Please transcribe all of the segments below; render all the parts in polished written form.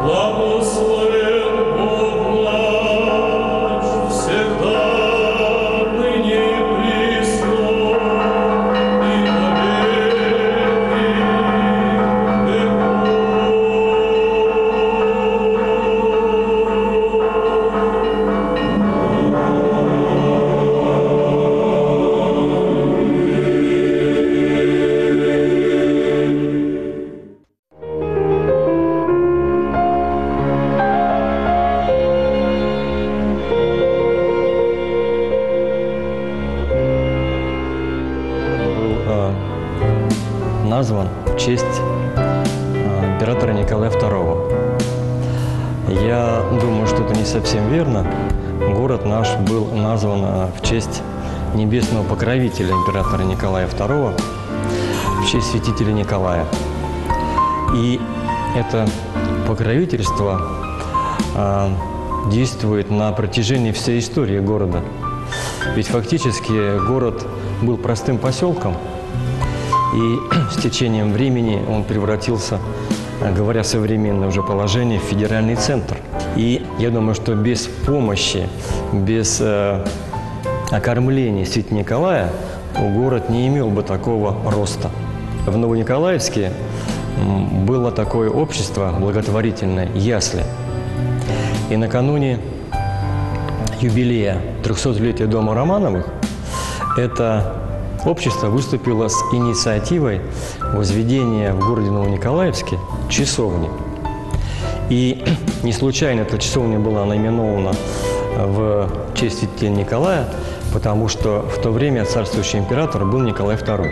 Назван в честь императора Николая II. Я думаю, что это не совсем верно. Город наш был назван в честь небесного покровителя императора Николая II, в честь святителя Николая. И это покровительство действует на протяжении всей истории города. Ведь фактически город был простым поселком, и с течением времени он превратился, говоря современное уже положение, в федеральный центр. И я думаю, что без помощи, без окормления святителя Николая город не имел бы такого роста. В Новониколаевске было такое общество благотворительное «Ясли». И накануне юбилея 300-летия дома Романовых это общество выступило с инициативой возведения в городе Новониколаевске часовни. И не случайно эта часовня была наименована в честь святителя Николая, потому что в то время царствующий император был Николай II.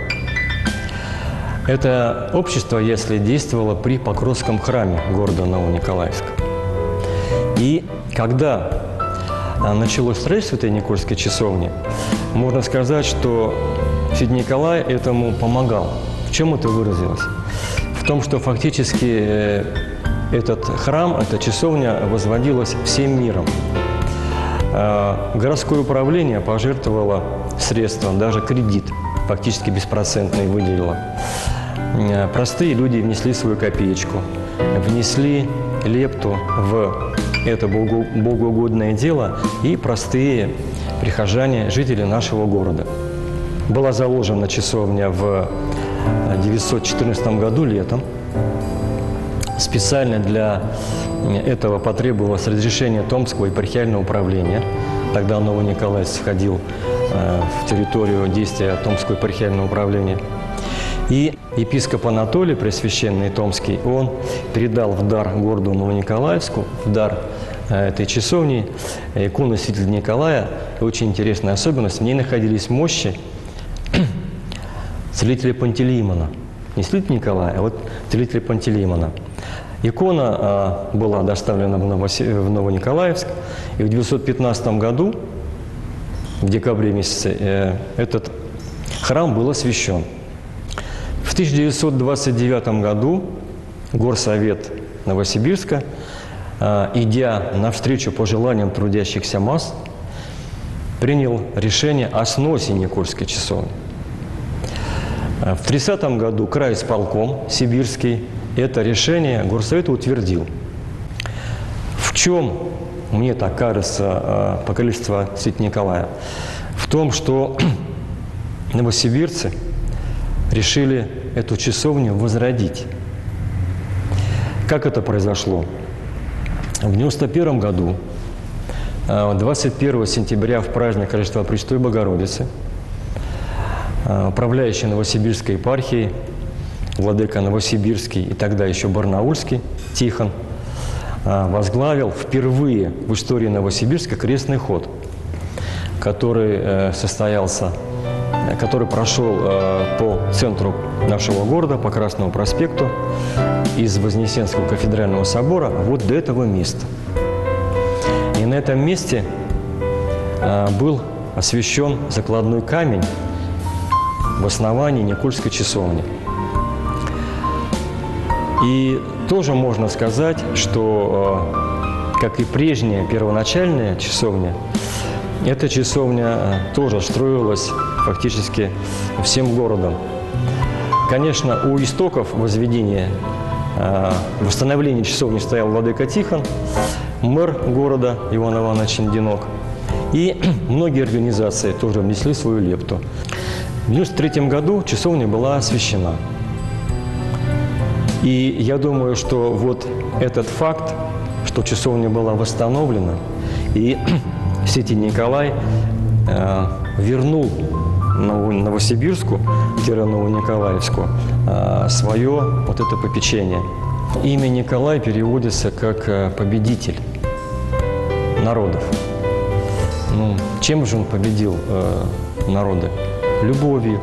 Это общество, если действовало при Покровском храме города Новониколаевска. И когда началось строительство этой Никольской часовни, можно сказать, что святитель Николай этому помогал. В чем это выразилось? В том, что фактически этот храм, эта часовня возводилась всем миром. Городское управление пожертвовало средства, даже кредит фактически беспроцентный выделило. Простые люди внесли свою копеечку, внесли лепту в это богоугодное дело, и простые прихожане, жители нашего города. Была заложена часовня в 914 году летом. Специально для этого потребовалось разрешение Томского епархиального управления. Тогда Новониколаевск входил в территорию действия Томского епархиального управления. И епископ Анатолий, Преосвященный Томский, он передал в дар городу Новониколаевску, в дар этой часовни, икону святителя Николая. И очень интересная особенность: в ней находились мощи целителя Пантелеимона. Не целителя Николая, а вот целителя Пантелеимона. Икона была доставлена в Новониколаевск, и в 915 году, в декабре месяце, этот храм был освящен. В 1929 году Горсовет Новосибирска, идя навстречу пожеланиям трудящихся масс, принял решение о сносе Никольской часовни. В 1930 году крайисполком сибирский это решение Горсовет утвердил. В чем, мне так кажется, покровительство святителя Николая? В том, что новосибирцы решили эту часовню возродить. Как это произошло? В 1991 году, 21 сентября, в праздник Рождества Пресвятой Богородицы, управляющий Новосибирской епархией, владыка Новосибирский и тогда еще Барнаульский Тихон, возглавил впервые в истории Новосибирска крестный ход, который прошел по центру нашего города, по Красному проспекту, из Вознесенского кафедрального собора вот до этого места. И на этом месте был освящен закладной камень в основании Никольской часовни. И тоже можно сказать, что, как и прежняя первоначальная часовня, эта часовня тоже строилась фактически всем городом. Конечно, у истоков возведения восстановлении часовни стоял владыка Тихон, мэр города Иван Иванович Индинок. И многие организации тоже внесли свою лепту. В 1993 году часовня была освящена. И я думаю, что вот этот факт, что часовня была восстановлена, и святитель Николай вернул Новосибирску-Новониколаевску свое вот это попечение. Имя Николай переводится как «победитель народов». Ну, чем же он победил народы? Любовью.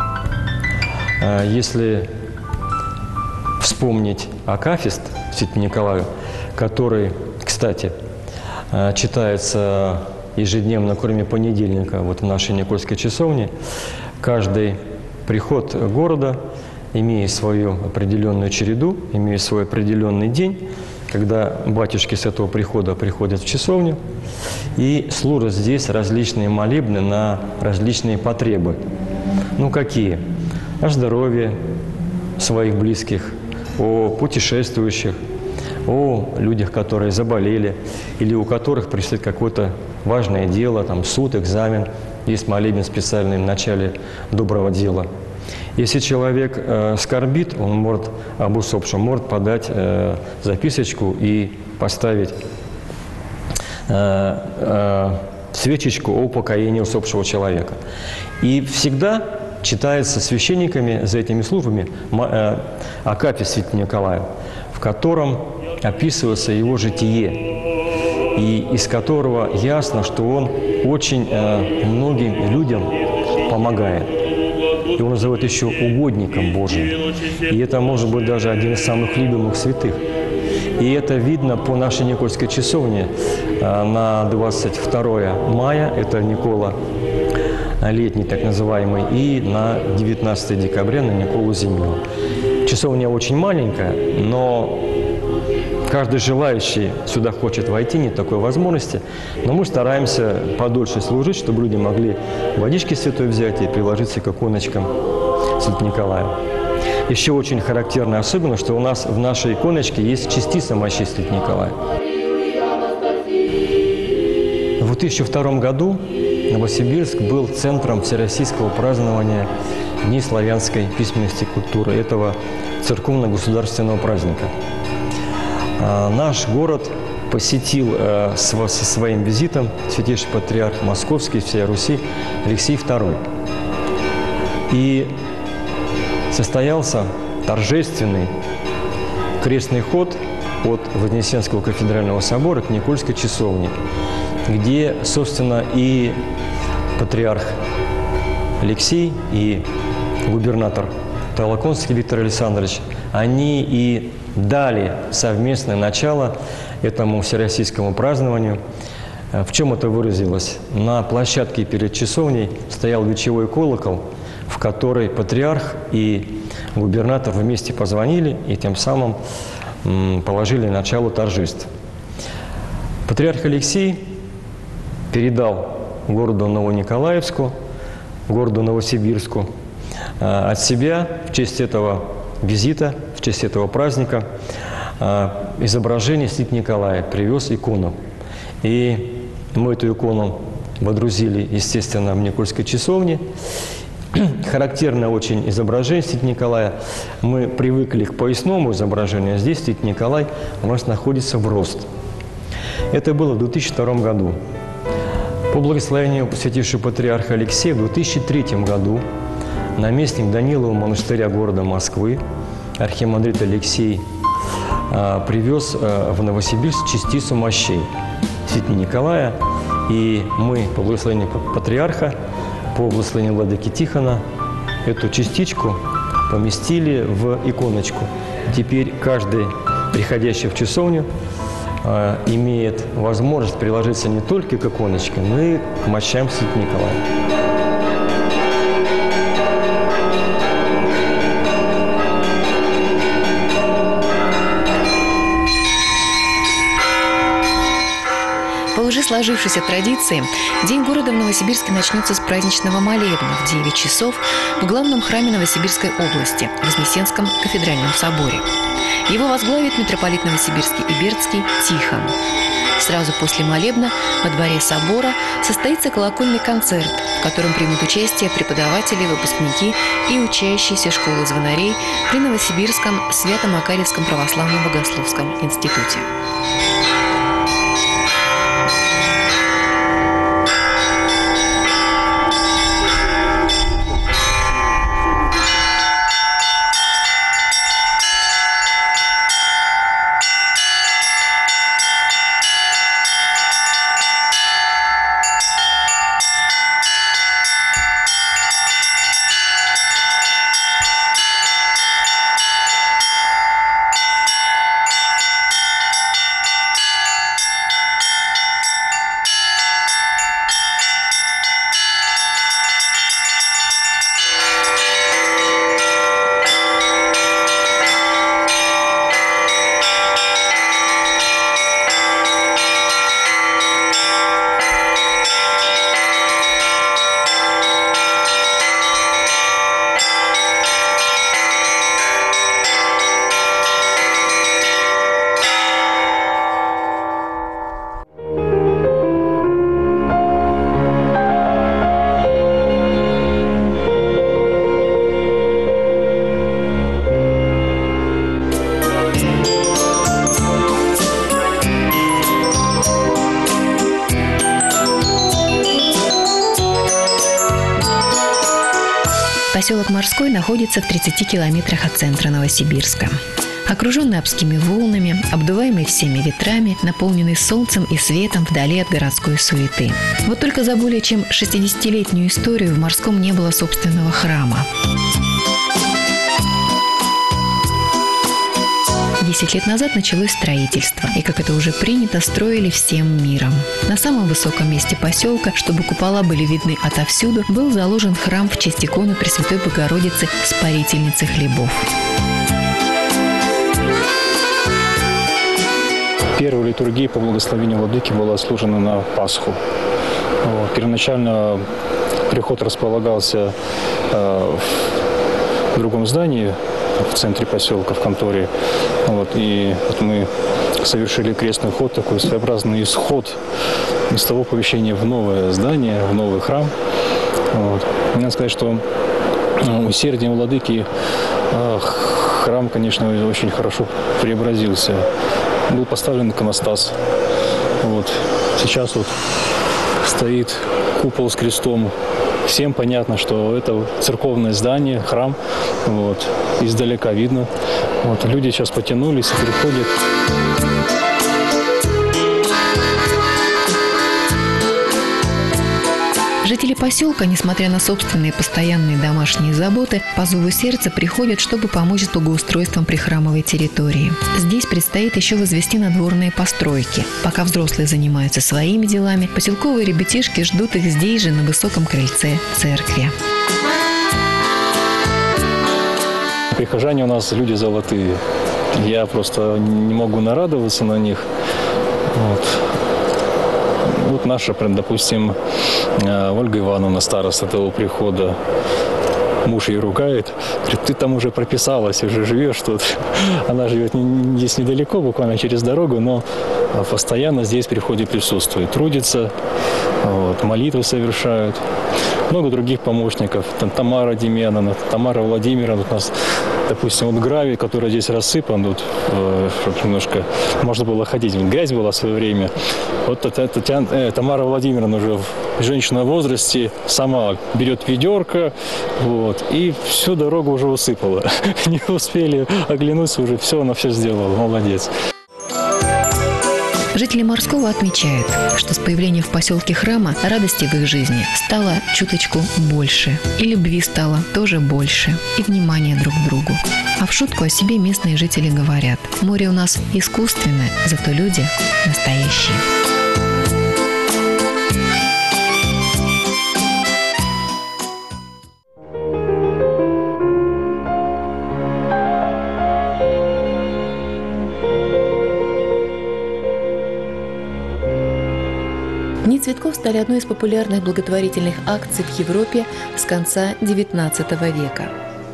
Если вспомнить акафист святителю Николаю, который, кстати, читается ежедневно, кроме понедельника, вот в нашей Никольской часовне, каждый приход города, имея свою определенную череду, имея свой определенный день, когда батюшки с этого прихода приходят в часовню и служат здесь различные молебны на различные потребы. Ну, какие? О здоровье своих близких, о путешествующих, о людях, которые заболели, или у которых предстоит какое-то важное дело, там, суд, экзамен. Есть молебен специальный в начале доброго дела. Если человек скорбит, он может об усопшем, может подать записочку и поставить свечечку о упокоении усопшего человека. И всегда читается священниками за этими службами акафист святителя Николая, в котором описывается его житие, и из которого ясно, что он очень многим людям помогает. Его называют еще угодником Божиим. И это может быть даже один из самых любимых святых. И это видно по нашей Никольской часовне на 22 мая, это Никола летний так называемый, и на 19 декабря на Николу зимнего. Часовня очень маленькая, но каждый желающий сюда хочет войти, нет такой возможности. Но мы стараемся подольше служить, чтобы люди могли водички святой взять и приложиться к иконочкам святого Николая. Еще очень характерно особенно, что у нас в нашей иконочке есть частица мощей святого Николая. В 2002 году Новосибирск был центром всероссийского празднования Дней славянской письменности и культуры, этого церковно-государственного праздника. Наш город посетил со своим визитом святейший патриарх Московский всей Руси Алексей II. И состоялся торжественный крестный ход от Вознесенского кафедрального собора к Никольской часовне, где, собственно, и патриарх Алексей, и губернатор Толоконский Виктор Александрович, они и дали совместное начало этому всероссийскому празднованию. В чем это выразилось? На площадке перед часовней стоял бичевой колокол, в который патриарх и губернатор вместе позвонили и тем самым положили начало торжеств. Патриарх Алексей передал городу Новониколаевску, городу Новосибирску от себя в честь этого визита, в честь этого праздника изображение святителя Николая, привез икону. И мы эту икону водрузили, естественно, в Никольской часовне. Характерное очень изображение святителя Николая. Мы привыкли к поясному изображению, а здесь святитель Николай у нас находится в рост. Это было в 2002 году. По благословению святейшего патриарха Алексея в 2003 году наместник Данилова монастыря города Москвы, архимандрит Алексей, привез в Новосибирск частицу мощей святителя Николая. И мы по благословению патриарха, по благословению владыки Тихона, эту частичку поместили в иконочку. Теперь каждый, приходящий в часовню, имеет возможность приложиться не только к иконочке, но и к мощам святителя Николая. По уже сложившейся традиции, День города в Новосибирске начнется с праздничного молебна в 9 часов в главном храме Новосибирской области – Вознесенском кафедральном соборе. Его возглавит митрополит Новосибирский и Бердский Тихон. Сразу после молебна во дворе собора состоится колокольный концерт, в котором примут участие преподаватели, выпускники и учащиеся школы звонарей при Новосибирском Свято-Макарьевском православном богословском институте. Поселок Морской находится в 30 километрах от центра Новосибирска. Окруженный Обскими волнами, обдуваемый всеми ветрами, наполненный солнцем и светом вдали от городской суеты. Вот только за более чем 60-летнюю историю в Морском не было собственного храма. 10 лет назад началось строительство, и, как это уже принято, строили всем миром. На самом высоком месте поселка, чтобы купола были видны отовсюду, был заложен храм в честь иконы Пресвятой Богородицы Спарительницы хлебов. Первая литургия по благословению владыки была служена на Пасху. Первоначально приход располагался в другом здании, в центре поселка, в конторе. И мы совершили крестный ход, такой своеобразный исход из того помещения в новое здание, в новый храм. Надо сказать, что усердием владыки храм, конечно, очень хорошо преобразился. Был поставлен иконостас. Сейчас стоит купол с крестом. Всем понятно, что это церковное здание, храм. Издалека видно. Люди сейчас потянулись и приходят. Жители поселка, несмотря на собственные постоянные домашние заботы, по зову сердца приходят, чтобы помочь с благоустройством прихрамовой территории. Здесь предстоит еще возвести надворные постройки. Пока взрослые занимаются своими делами, поселковые ребятишки ждут их здесь же, на высоком крыльце церкви. Прихожане у нас люди золотые. Я просто не могу нарадоваться на них. Наша, допустим, Ольга Ивановна, староста того прихода, муж ее ругает, говорит, ты там уже прописалась, уже живешь тут. Она живет здесь недалеко, буквально через дорогу, но постоянно здесь при входе присутствует, трудится, молитвы совершают. Много других помощников. Тамара Демьяновна, Тамара Владимировна. У нас, допустим, гравий, который здесь рассыпан, чтобы немножко можно было ходить. Грязь была в свое время. Тамара Владимировна уже женщина в возрасте сама берет ведерко, и всю дорогу уже усыпала. Не успели оглянуться, уже все, она все сделала. Молодец. Жители Морского отмечают, что с появлением в поселке храма радости в их жизни стало чуточку больше. И любви стало тоже больше. И внимания друг к другу. А в шутку о себе местные жители говорят: море у нас искусственное, зато люди настоящие. Дни цветков стали одной из популярных благотворительных акций в Европе с конца XIX века.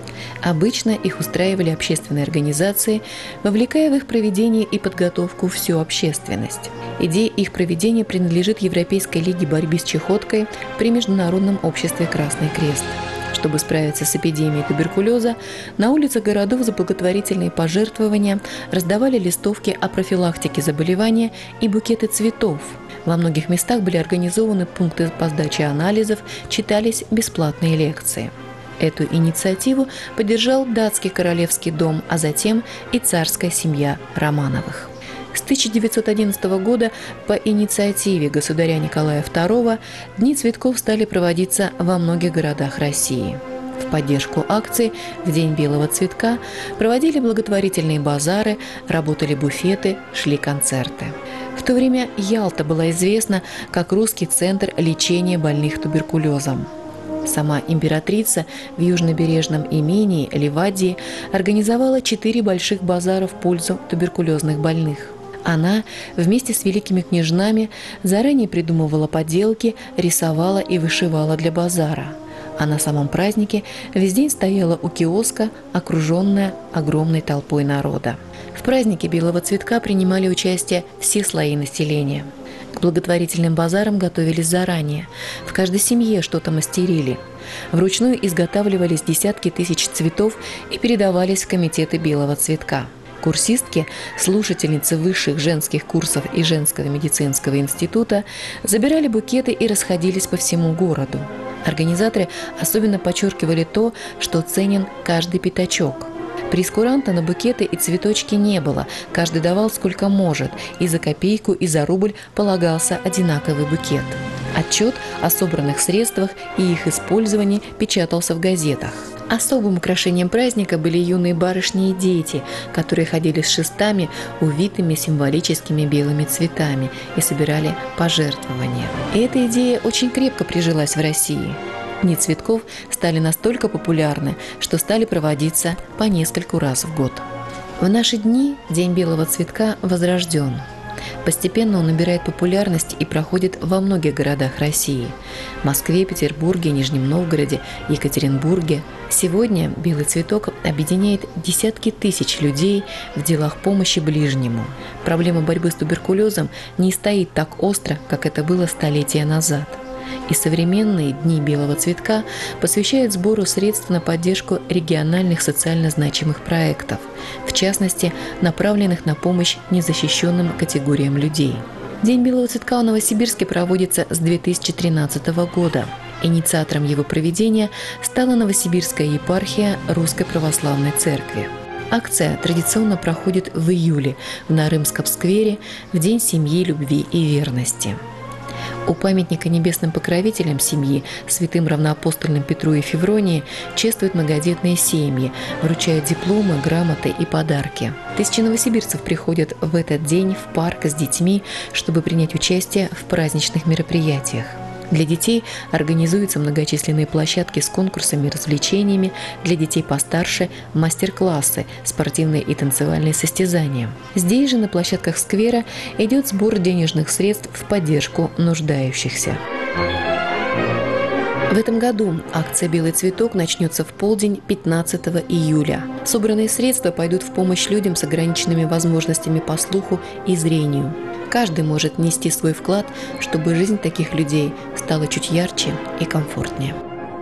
Обычно их устраивали общественные организации, вовлекая в их проведение и подготовку всю общественность. Идея их проведения принадлежит Европейской лиге борьбы с чахоткой при Международном обществе «Красный крест». Чтобы справиться с эпидемией туберкулеза, на улицах городов за благотворительные пожертвования раздавали листовки о профилактике заболевания и букеты цветов. Во многих местах были организованы пункты по сдаче анализов, читались бесплатные лекции. Эту инициативу поддержал датский королевский дом, а затем и царская семья Романовых. С 1911 года по инициативе государя Николая II Дни цветков стали проводиться во многих городах России. В поддержку акции в День белого цветка проводили благотворительные базары, работали буфеты, шли концерты. В то время Ялта была известна как русский центр лечения больных туберкулезом. Сама императрица в южнобережном имении Ливадии организовала 4 больших базара в пользу туберкулезных больных. Она вместе с великими княжнами заранее придумывала поделки, рисовала и вышивала для базара. А на самом празднике весь день стояла у киоска, окруженная огромной толпой народа. В празднике белого цветка принимали участие все слои населения. К благотворительным базарам готовились заранее. В каждой семье что-то мастерили. Вручную изготавливались десятки тысяч цветов и передавались в комитеты белого цветка. Курсистки, слушательницы высших женских курсов и женского медицинского института забирали букеты и расходились по всему городу. Организаторы особенно подчеркивали то, что ценен каждый пятачок. Прейскуранта на букеты и цветочки не было, каждый давал сколько может, и за копейку, и за рубль полагался одинаковый букет. Отчет о собранных средствах и их использовании печатался в газетах. Особым украшением праздника были юные барышни и дети, которые ходили с шестами, увитыми символическими белыми цветами, и собирали пожертвования. И эта идея очень крепко прижилась в России. Дни цветков стали настолько популярны, что стали проводиться по нескольку раз в год. В наши дни День белого цветка возрожден. Постепенно он набирает популярность и проходит во многих городах России – Москве, Петербурге, Нижнем Новгороде, Екатеринбурге. Сегодня белый цветок объединяет десятки тысяч людей в делах помощи ближнему. Проблема борьбы с туберкулезом не стоит так остро, как это было столетия назад. И современные Дни белого цветка посвящают сбору средств на поддержку региональных социально значимых проектов, в частности, направленных на помощь незащищенным категориям людей. День белого цветка в Новосибирске проводится с 2013 года. Инициатором его проведения стала Новосибирская епархия Русской Православной Церкви. Акция традиционно проходит в июле в Нарымском сквере в День семьи, любви и верности. У памятника небесным покровителям семьи, святым равноапостольным Петру и Февронии, чествуют многодетные семьи, вручают дипломы, грамоты и подарки. Тысячи новосибирцев приходят в этот день в парк с детьми, чтобы принять участие в праздничных мероприятиях. Для детей организуются многочисленные площадки с конкурсами и развлечениями, для детей постарше – мастер-классы, спортивные и танцевальные состязания. Здесь же, на площадках сквера, идет сбор денежных средств в поддержку нуждающихся. В этом году акция «Белый цветок» начнется в полдень 15 июля. Собранные средства пойдут в помощь людям с ограниченными возможностями по слуху и зрению. Каждый может внести свой вклад, чтобы жизнь таких людей стала чуть ярче и комфортнее.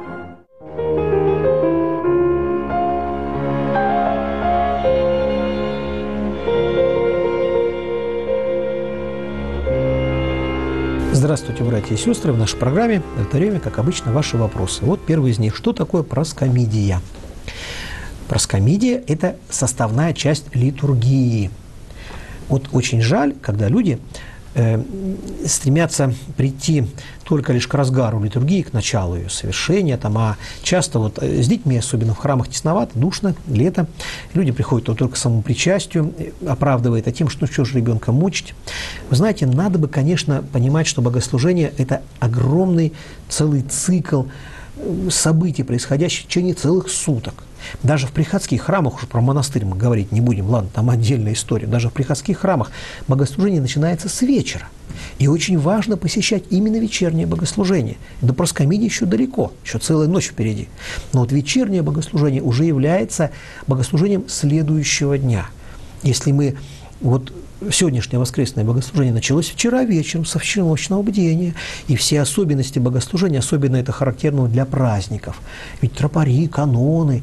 Здравствуйте, братья и сестры. В нашей программе в это время, как обычно, ваши вопросы. Вот первый из них. Что такое проскомидия? Проскомидия – это составная часть литургии. Вот очень жаль, когда люди стремятся прийти только лишь к разгару литургии, к началу ее совершения, а часто вот с детьми, особенно в храмах, тесновато, душно, лето, люди приходят только к самому причастию, оправдывая это тем, что что же ребенка мучить. Вы знаете, надо бы, конечно, понимать, что богослужение – это огромный целый цикл событий, происходящих в течение целых суток. Даже в приходских храмах, уж про монастырь мы говорить не будем, ладно, там отдельная история, даже в приходских храмах богослужение начинается с вечера. И очень важно посещать именно вечернее богослужение. До проскомидии еще далеко, еще целая ночь впереди. Но вот вечернее богослужение уже является богослужением следующего дня. Если мы вот сегодняшнее воскресное богослужение началось вчера вечером со всеночного бдения, и все особенности богослужения, особенно это характерно для праздников. Ведь тропари, каноны,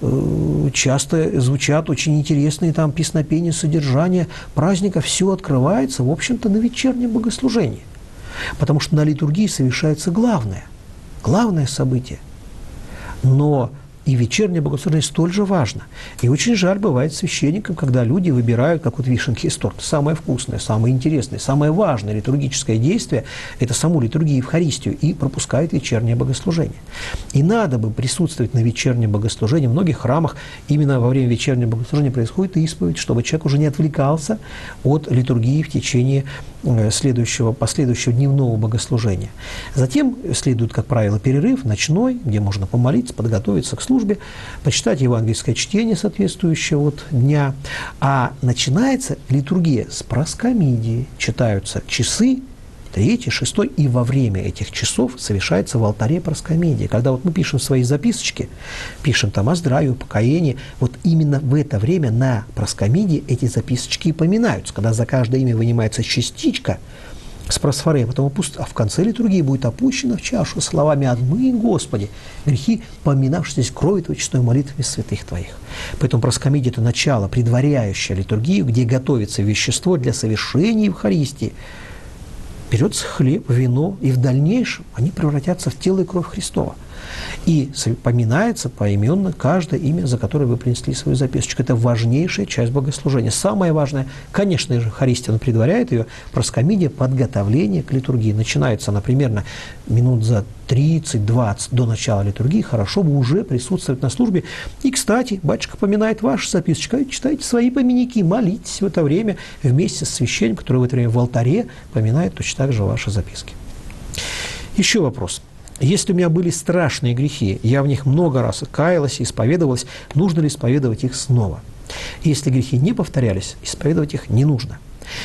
часто звучат очень интересные там песнопения, содержания праздника, все открывается, в общем-то, на вечернем богослужении. Потому что на литургии совершается главное событие. Но и вечернее богослужение столь же важно. И очень жаль бывает священникам, когда люди выбирают, как вот вишенки из торта, самое вкусное, самое интересное, самое важное литургическое действие – это саму литургию, Евхаристию, и пропускают вечернее богослужение. И надо бы присутствовать на вечернем богослужении. В многих храмах именно во время вечернего богослужения происходит исповедь, чтобы человек уже не отвлекался от литургии в течение последующего дневного богослужения. Затем следует, как правило, перерыв ночной, где можно помолиться, подготовиться к службе, почитать евангельское чтение соответствующего дня. А начинается литургия с проскомидии. Читаются часы, 3, 6, и во время этих часов совершается в алтаре проскомидия. Когда вот мы пишем свои записочки, пишем там о здравии, о покаянии, вот именно в это время на проскомидии эти записочки и поминаются. Когда за каждое имя вынимается частичка с просфорей, а потом а в конце литургии будет опущена в чашу словами «Отмый, Господи, грехи, поминавшись здесь кровью Твоей, чистой молитвами святых Твоих». Поэтому проскомидия – это начало, предваряющее литургию, где готовится вещество для совершения Евхаристии. Берется хлеб, вино, и в дальнейшем они превратятся в тело и кровь Христова. И поминается поименно каждое имя, за которое вы принесли свою записочку. Это важнейшая часть богослужения. Самое важное, конечно же, Евхаристия, предваряет ее, проскомидия, подготовление к литургии. Начинается она примерно минут за 30-20 до начала литургии. Хорошо бы уже присутствовать на службе. И, кстати, батюшка поминает вашу записочку, а читайте свои поминики, молитесь в это время вместе с священником, который в это время в алтаре поминает точно так же ваши записки. Еще вопрос. Если у меня были страшные грехи, я в них много раз каялась и исповедовалась, нужно ли исповедовать их снова? Если грехи не повторялись, исповедовать их не нужно.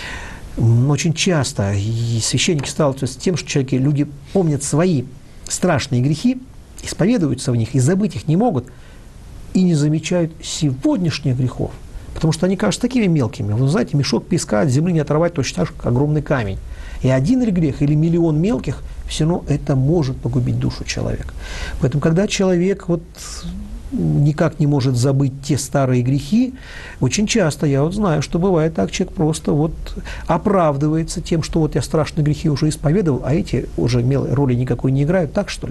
Очень часто священники сталкиваются с тем, что люди помнят свои страшные грехи, исповедуются в них и забыть их не могут, и не замечают сегодняшних грехов, потому что они кажутся такими мелкими. Вы знаете, мешок песка от земли не оторвать точно так же, как огромный камень. И один грех или миллион мелких, все равно это может погубить душу человека. Поэтому, когда человек никак не может забыть те старые грехи, очень часто, я знаю, что бывает так, человек просто оправдывается тем, что я страшные грехи уже исповедовал, а эти уже роли никакой не играют, так что ли?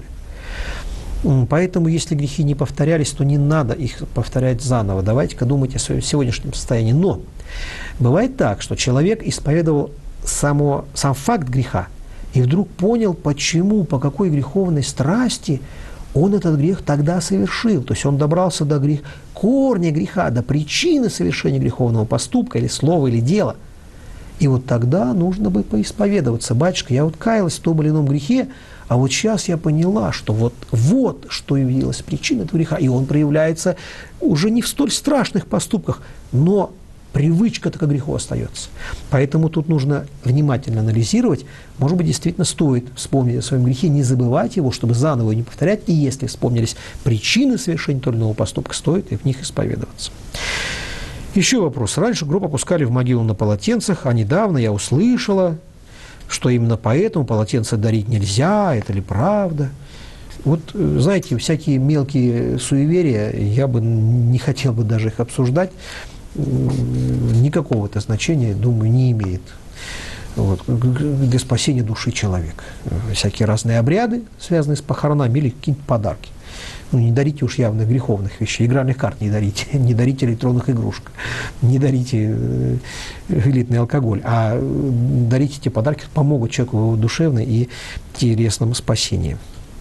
Поэтому, если грехи не повторялись, то не надо их повторять заново. Давайте-ка думать о своем сегодняшнем состоянии. Но бывает так, что человек исповедовал сам факт греха, и вдруг понял, почему, по какой греховной страсти он этот грех тогда совершил. То есть он добрался до корня греха, до причины совершения греховного поступка или слова, или дела. И вот тогда нужно бы поисповедоваться. Батюшка, я каялась в том или ином грехе, а вот сейчас я поняла, что вот что явилась причиной этого греха. И он проявляется уже не в столь страшных поступках, но привычка-то к греху остается. Поэтому тут нужно внимательно анализировать. Может быть, действительно стоит вспомнить о своем грехе, не забывать его, чтобы заново не повторять. И если вспомнились причины совершения того или иного поступка, стоит и в них исповедоваться. Еще вопрос. Раньше гроб опускали в могилу на полотенцах, а недавно я услышала, что именно поэтому полотенце дарить нельзя, это ли правда? Знаете, всякие мелкие суеверия, я бы не хотел бы даже их обсуждать, никакого это значения, думаю, не имеет для спасения души человека. Всякие разные обряды, связанные с похоронами, или какие-то подарки. Не дарите уж явно греховных вещей, игральных карт не дарите, не дарите электронных игрушек, не дарите элитный алкоголь, а дарите те подарки, которые помогут человеку в его душевном и телесном спасении.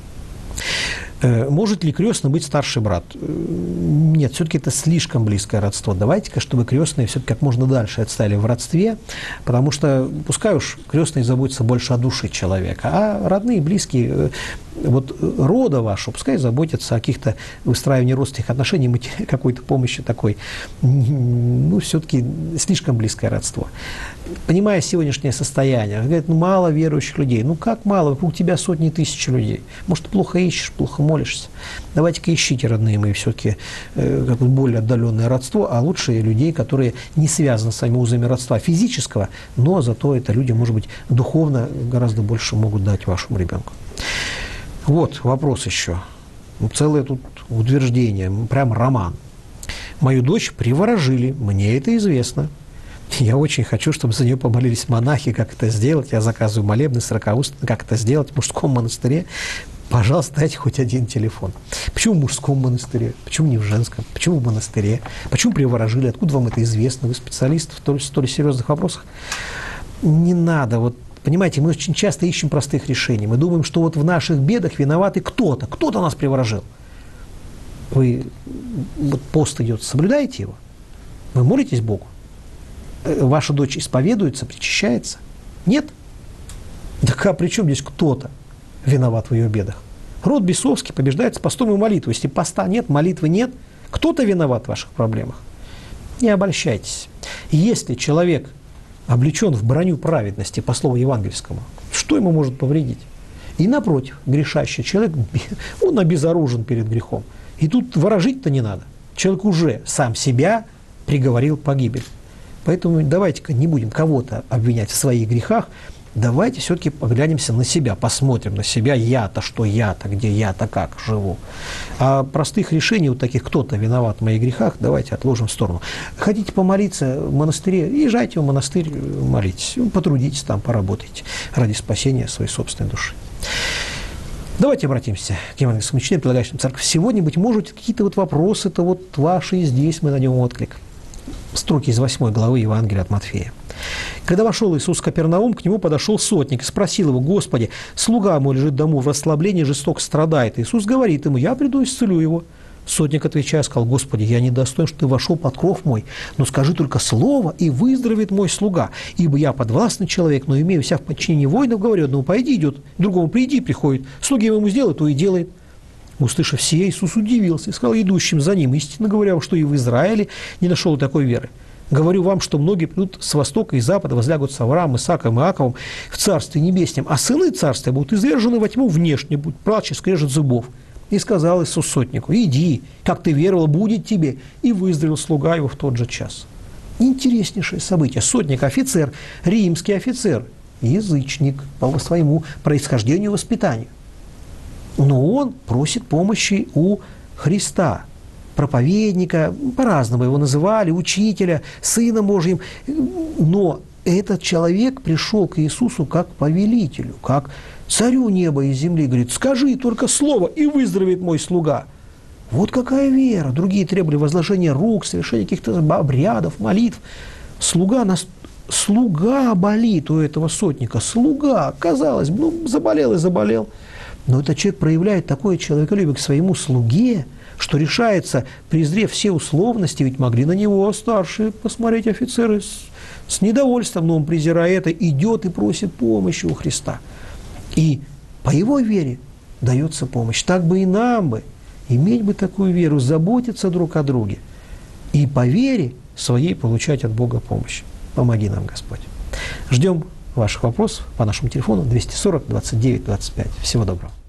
Может ли крестный быть старший брат? Нет, все-таки это слишком близкое родство. Давайте-ка, чтобы крестные все-таки как можно дальше отстали в родстве, потому что пускай уж крестные заботятся больше о душе человека, а родные, близкие, вот рода вашего, пускай заботятся о каких-то выстраивании родственных отношений, какой-то помощи такой, ну, все-таки слишком близкое родство. Понимая сегодняшнее состояние, говорят, ну, мало верующих людей. Ну, как мало? Вокруг тебя сотни тысяч людей. Может, ты плохо ищешь, плохо молишься. Давайте-ка ищите, родные мои, все-таки более отдаленное родство, а лучше людей, которые не связаны с вами узами родства физического, но зато это люди, может быть, духовно гораздо больше могут дать вашему ребенку. Вот вопрос еще. Целое тут утверждение, прям роман. Мою дочь приворожили, мне это известно. Я очень хочу, чтобы за нее помолились монахи, как это сделать. Я заказываю молебны 40-устные, как это сделать в мужском монастыре. Пожалуйста, дайте хоть один телефон. Почему в мужском монастыре? Почему не в женском? Почему в монастыре? Почему приворожили? Откуда вам это известно? Вы специалист в столь серьезных вопросах? Не надо. Вот, понимаете, мы очень часто ищем простых решений. Мы думаем, что вот в наших бедах виноваты кто-то. Кто-то нас приворожил. Вы вот пост идет, соблюдаете его? Вы молитесь Богу? Ваша дочь исповедуется, причащается? Нет? Так а при чем здесь кто-то виноват в ее бедах? Род бесовский побеждается постом и молитвой. Если поста нет, молитвы нет, кто-то виноват в ваших проблемах. Не обольщайтесь. Если человек облечен в броню праведности, по слову евангельскому, что ему может повредить? И напротив, грешащий человек, он обезоружен перед грехом. И тут ворожить-то не надо. Человек уже сам себя приговорил к погибели. Поэтому давайте-ка не будем кого-то обвинять в своих грехах, давайте все-таки поглянемся на себя, посмотрим на себя, я-то что, я-то где, я-то как живу. А простых решений вот таких, кто-то виноват в моих грехах, давайте отложим в сторону. Хотите помолиться в монастыре, езжайте в монастырь, молитесь, потрудитесь там, поработайте ради спасения своей собственной души. Давайте обратимся к евангельскому учению, предлагающему церковь. Сегодня, быть может, какие-то вот вопросы-то вот ваши, здесь мы найдем отклик. Строки из 8 главы Евангелия от Матфея. Когда вошел Иисус в Капернаум, к нему подошел сотник и спросил его: «Господи, слуга мой лежит дому в расслаблении, жестоко страдает». Иисус говорит ему: «Я приду и исцелю его». Сотник, отвечая, сказал: «Господи, я не достоин, что ты вошел под кров мой, но скажи только слово, и выздоровеет мой слуга. Ибо я подвластный человек, но имею вся в подчинении воинов, говорю, одному пойди, идет, другому приди, приходит, слуги ему сделают, то и делает». Услышав сие, Иисус удивился и сказал идущим за ним: «Истинно говоря, что и в Израиле не нашел такой веры. Говорю вам, что многие придут с востока и запада, возлягут с Авраамом, Исааком и Иаковом в Царстве Небеснем, а сыны Царствия будут извержены во тьму внешне, будут плач и скрежет зубов». И сказал Иисус сотнику: «Иди, как ты веровал, будет тебе». И выздоровел слуга его в тот же час. Интереснейшее событие. Сотник – офицер, римский офицер, язычник по своему происхождению и воспитанию. Но он просит помощи у Христа, проповедника, по-разному его называли, учителя, Сына Божьим. Но этот человек пришел к Иисусу как повелителю, как царю неба и земли. Говорит: «Скажи только слово, и выздоровеет мой слуга». Вот какая вера. Другие требовали возложения рук, совершения каких-то обрядов, молитв. Слуга болит у этого сотника. Слуга, казалось бы, заболел и заболел. Но этот человек проявляет такое человеколюбие к своему слуге, что решается, презрев все условности, ведь могли на него старшие посмотреть офицеры с недовольством, но он, презирая это, идет и просит помощи у Христа. И по его вере дается помощь. Так бы и нам бы, иметь бы такую веру, заботиться друг о друге и по вере своей получать от Бога помощь. Помоги нам, Господь. Ждем ваших вопросов по нашему телефону 240 29 25. Всего доброго.